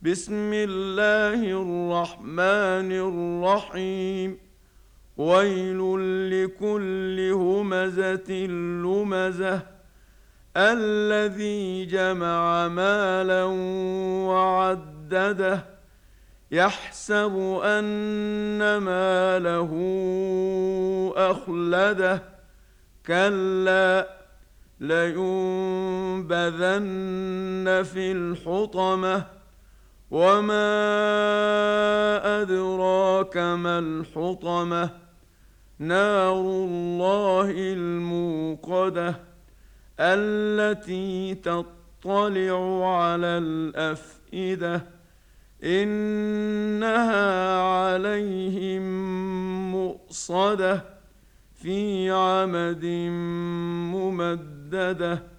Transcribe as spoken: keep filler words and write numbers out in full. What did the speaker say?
بسم الله الرحمن الرحيم. ويل لكل همزة لمزة الذي جمع مالا وعدده يحسب أن ماله أخلده كلا لينبذن في الحطمة وما أدراك ما الحطمة نار الله الموقدة التي تطلع على الأفئدة إنها عليهم مؤصدة في عمد ممددة.